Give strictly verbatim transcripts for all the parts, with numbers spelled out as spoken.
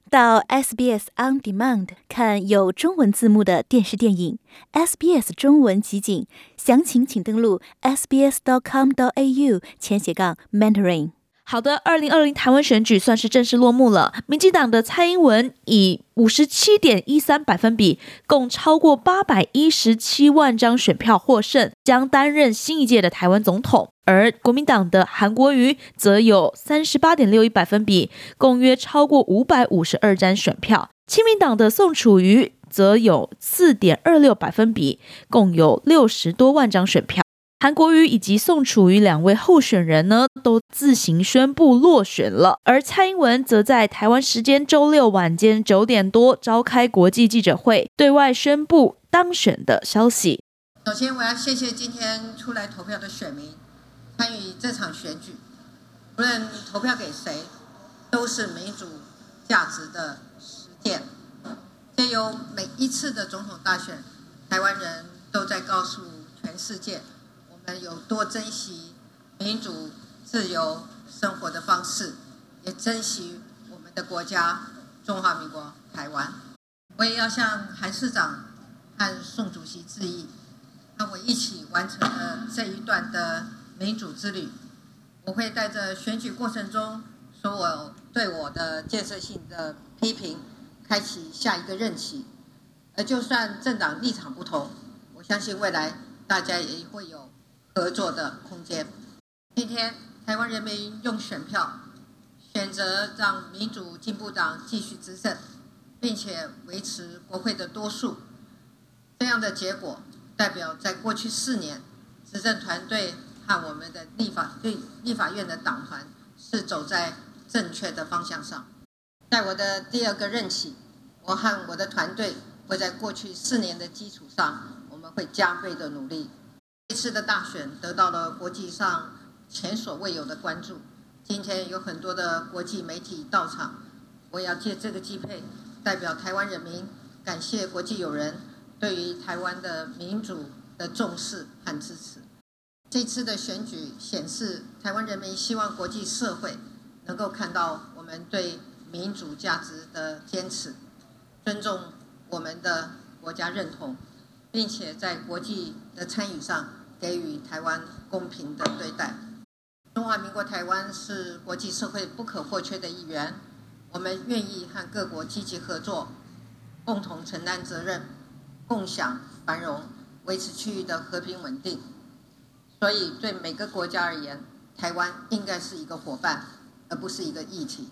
到 S B S On Demand 看有中文字幕的电视电影 S B S 中文集锦，详情请登录 s b s dot com dot a u 前斜杠 Mandarin。好的，二零二零台湾选举算是正式落幕了。民进党的蔡英文以 五十七点一三 百分比，共超过八百一十七万张选票获胜，将担任新一届的台湾总统。而国民党的韩国瑜则有 三十八点六一 百分比，共约超过五百五十二张选票。亲民党的宋楚瑜则有 四点二六 百分比，共有六十多万张选票。韩国瑜以及宋楚瑜两位候选人呢，都自行宣布落选了。而蔡英文则在台湾时间周六晚间九点多召开国际记者会，对外宣布当选的消息。 首先，我要谢谢今天出来投票的选民，参与这场选举，无论投票给谁，都是民主价值的实践。借由每一次的总统大选，台湾人都在告诉全世界，我们有多珍惜民主自由生活的方式，也珍惜我们的国家中华民国台湾。我也要向韩市长和宋主席致意，和我一起完成了这一段的民主之旅。我会带着选举过程中所有对我的建设性的批评，开启下一个任期。而就算政党立场不同，我相信未来大家也会有合作的空间。今天台湾人民用选票选择让民主进步党继续执政，并且维持国会的多数。这样的结果代表在过去四年，执政团队和我们的立法立法院的党团是走在正确的方向上。在我的第二个任期，我和我的团队会在过去四年的基础上，我们会加倍的努力。这次的大选得到了国际上前所未有的关注。今天有很多的国际媒体到场，我要借这个机会代表台湾人民，感谢国际友人对于台湾的民主的重视和支持。这次的选举显示，台湾人民希望国际社会能够看到我们对民主价值的坚持，尊重我们的国家认同，并且在国际的参与上给予台湾公平的对待。中华民国台湾是国际社会不可或缺的一员，我们愿意和各国积极合作，共同承担责任，共享繁荣，维持区域的和平稳定。所以对每个国家而言，台湾应该是一个伙伴，而不是一个议题。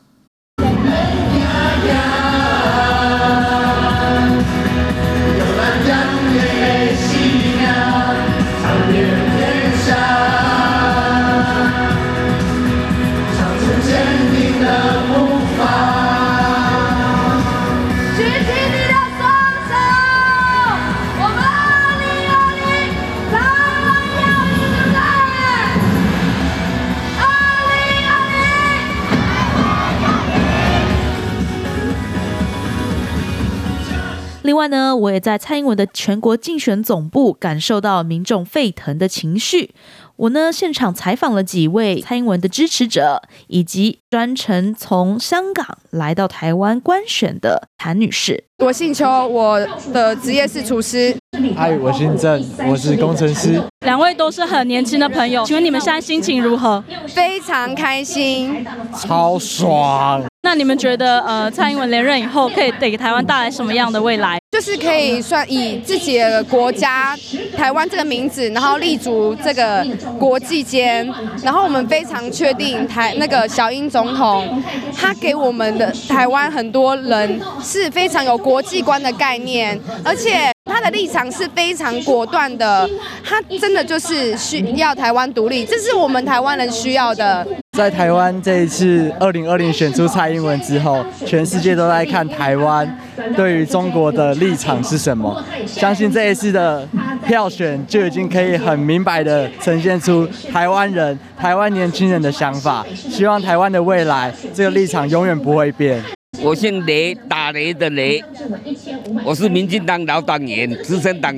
另外呢，我也在蔡英文的全国竞选总部感受到民众沸腾的情绪。我呢现场采访了几位蔡英文的支持者，以及专程从香港来到台湾观选的谭女士。 我姓邱，我的职业是厨师。 嗨，我姓郑，我是工程师。 两位都是很年轻的朋友，请问你们现在心情如何？ 非常开心， 超爽。 那你们觉得，呃，蔡英文连任以后，可以给台湾带来什么样的未来？ 就是可以算以自己的国家台湾这个名字，然后立足这个国际间，然后我们非常确定台那个小英总统，他给我们的台湾很多人是非常有国际观的概念，而且他的立场是非常果断的，他真的就是需要台湾独立，这是我们台湾人需要的。 在台湾这一次二零二零选出蔡英文之后，全世界都在看台湾对于中国的立场是什么。相信这一次的票选就已经可以很明白的呈现出台湾人、台湾年轻人的想法。希望台湾的未来这个立场永远不会变。 我姓雷，打雷的雷，我是民进党老党员、资深党员。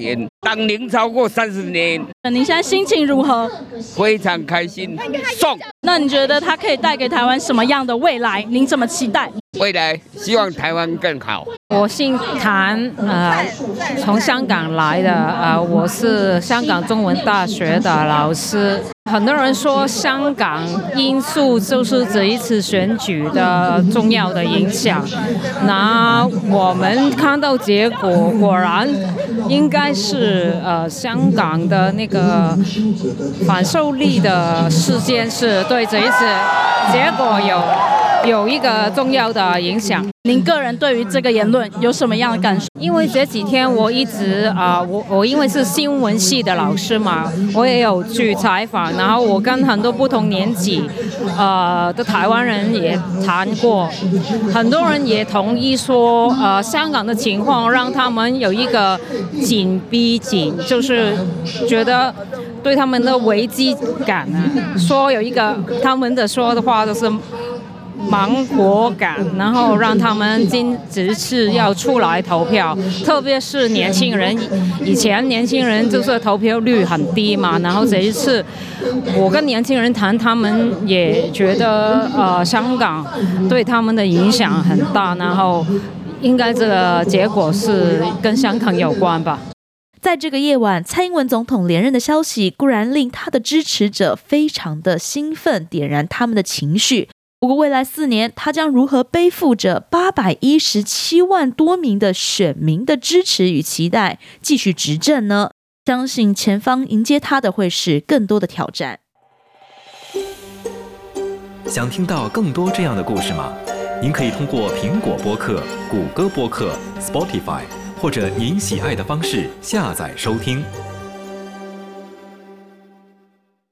党龄超过三十年。 您现在心情如何？ 非常开心，送。 那你觉得它可以带给台湾什么样的未来？您怎么期待？ 未来希望台湾更好。 我姓谭，呃，从香港来的，呃，我是香港中文大学的老师。很多人说香港因素就是这一次选举的重要的影响，那我们看到结果，果然应该是呃香港的那个反受力的事件是对这一次结果有有一个重要的影响。 您个人对于这个言论有什么样的感受？ 因为这几天我一直啊、呃，我我因为是新闻系的老师嘛，我也有去采访，然后我跟很多不同年纪呃的台湾人也谈过，很多人也同意说，呃，香港的情况让他们有一个紧逼紧，就是觉得对他们的危机感啊，说有一个他们的说的话就是。芒果感，然后让他们今这次要出来投票，特别是年轻人。以前年轻人就是投票率很低嘛，然后这一次我跟年轻人谈，他们也觉得呃香港对他们的影响很大，然后应该这个结果是跟香港有关吧。 在这个夜晚，蔡英文总统连任的消息固然令他的支持者非常的兴奋，点燃他们的情绪。不过未来四年，他将如何背负着八百一十七万多名的选民的支持与期待，继续执政呢？相信前方迎接他的会是更多的挑战。 想听到更多这样的故事吗？您可以通过苹果播客、谷歌播客、Spotify 或者您喜爱的方式下载收听。